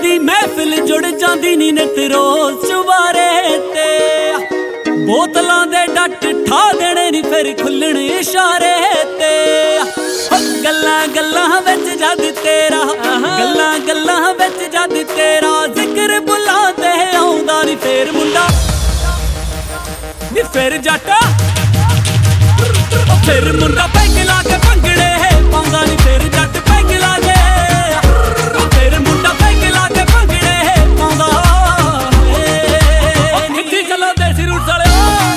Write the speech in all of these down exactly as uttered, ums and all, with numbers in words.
ਦੀ ਮਹਿਫਿਲ ਜੁੜ ਜਾਂਦੀ ਨੀ ਨਿਤ ਰੋਜ਼ ਚੁਬਾਰੇ ਤੇ ਬੋਤਲਾਂ ਦੇ ਡੱਟ ਠਾ ਦੇਣੇ ਨੀ ਫਿਰ ਖੁੱਲਣ ਇਸ਼ਾਰੇ ਤੇ ਗੱਲਾਂ ਗੱਲਾਂ ਵਿੱਚ ਜਦ ਤੇਰਾ ਗੱਲਾਂ ਗੱਲਾਂ ਵਿੱਚ ਜਦ ਤੇਰਾ ਜ਼ਿਕਰ ਬੁਲਾਉਂਦੇ ਆਉਂਦਾ ਨੀ ਫੇਰ ਮੁੰਡਾ ਨੀ ਫਿਰ ਜੱਟ ਫਿਰ ਮੁੰਡਾ ਪੈਗ ਲਾ ਕੇ ਭੰਗੜੇ ਪਾਉਂਦਾ ਨੀ ਫਿਰ ਜੱਟ ਪੈਗ ਲਾ ਕੇ ਫਿਰ ਮੁੰਡਾ ਪੈਗ ਲਾ ਕੇ ਭੰਗੜੇ ਪਾਉਂਦਾ ਕਿੱਥੇ ਚੱਲੋ ਦੇਸੀ ਰੂਟਸ ਵਾਲੇ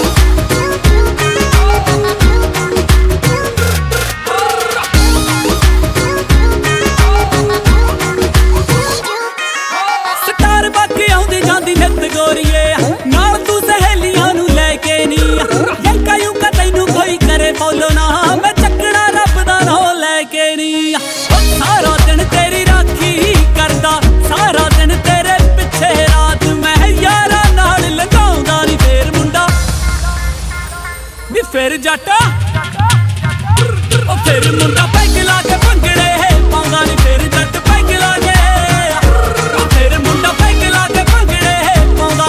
ਸਟਾਰ ਬਾਕੀ ਆਉਂਦੀ ਜਾਂਦੀ ਨਿੱਤ ਗੋਰੀਏ ਨਾਲ ਤੂੰ ਸਹੇਲੀਆਂ ਨੂੰ ਲੈ ਕੇ ਨੀ ਯੰਕਾ ਯੁੰਕਾ ਤੈਨੂੰ ਕੋਈ ਕਰੇ ਫੋਲੋ ਨਾ ਮੈਂ ਚੱਕਣਾ ਰੱਬ ਦਾ ਨਾਂ ਲੈ ਕੇ ਨੀ ਸਾਰਾ ਦਿਨ ਤੇਰੀ ਰਾਖੀ ਕਰਦਾ ਸਾਰਾ ਦਿਨ ਤੇਰੇ ਪਿੱਛੇ ਰਾਤ ਮੈਂ ਯਾਰਾਂ ਨਾਲ ਲੰਘਾਉਂਦਾ ਨੀ ਫੇਰ ਮੁੰਡਾ ਨੀ ਫੇਰ ਜੱਟ ਉਹ ਫੇਰ ਮੁੰਡਾ ਪੈਗ ਲਾ ਕੇ ਭੰਗੜੇ ਪਾਉਂਦਾ ਨੀ ਫੇਰ ਜੱਟ ਪੈਗ ਲਾ ਕੇ ਫੇਰ ਮੁੰਡਾ ਪੈਗ ਲਾ ਕੇ ਭੰਗੜੇ ਪਾਉਂਦਾ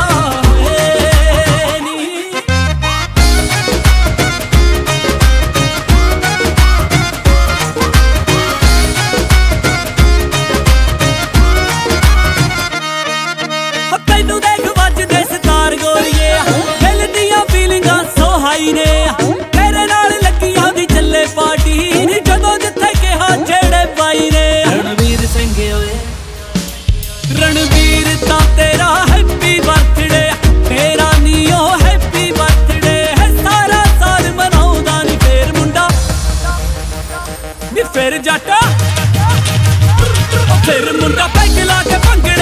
ਤੈਨੂੰ ਦੇਖ ਵੱਜਦੇ ਸਿਤਾਰ ਗੋਰੀਏ ਦਿਲ ਦੀਆਂ ਫੀਲਿੰਗਾਂ ਸੋ ਹਾਈ ਨੇ ਮੇਰੇ ਨਾਲ ਲੱਗੀ ਆਉਂਦੀ ਚੱਲੇ ਪਾਰਟੀ ਨੀ ਜਦੋਂ ਜਿੱਥੇ ਕਿਹਾ ਜਿਹੜੇ ਬਾਈ ਨੇ ਰਣਵੀਰ ਸਿੰਘ ਓਏ ਰਣਵੀਰ ਤਾਂ ਤੇਰਾ ਹੈਪੀ ਬਰਥਡੇ ਤੇਰਾ ਨੀ ਓ ਹੈਪੀ ਬਰਥਡੇ ਸਾਰਾ ਸਾਲ ਮਨਾਉਂਦਾ ਨੀ ਫੇਰ ਮੁੰਡਾ ਨੀ ਫੇਰ ਜੱਟ ਫਿਰ ਮੁੰਡਾ ਪੈਗ ਲਾ ਕੇ ਭੰਗੜੇ